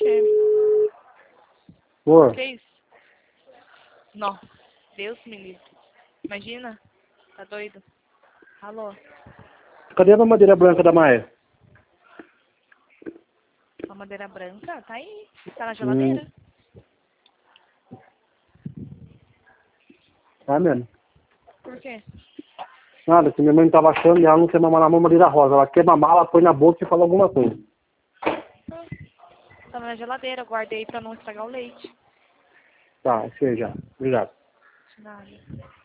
quê? Por? Que isso? Não. Deus me livre. Imagina. Tá doido? Alô? Cadê a mamadeira branca da Maia? Mamadeira branca? Tá aí. Tá na geladeira. Tá mesmo. Por quê? Nada, se minha mãe não tava achando e ela não quer mamar na mamadeira rosa. Ela quer mamar, ela põe na boca e fala alguma coisa. Tava na geladeira. Eu guardei pra não estragar o leite. Tá, sei já. Obrigado. Nada.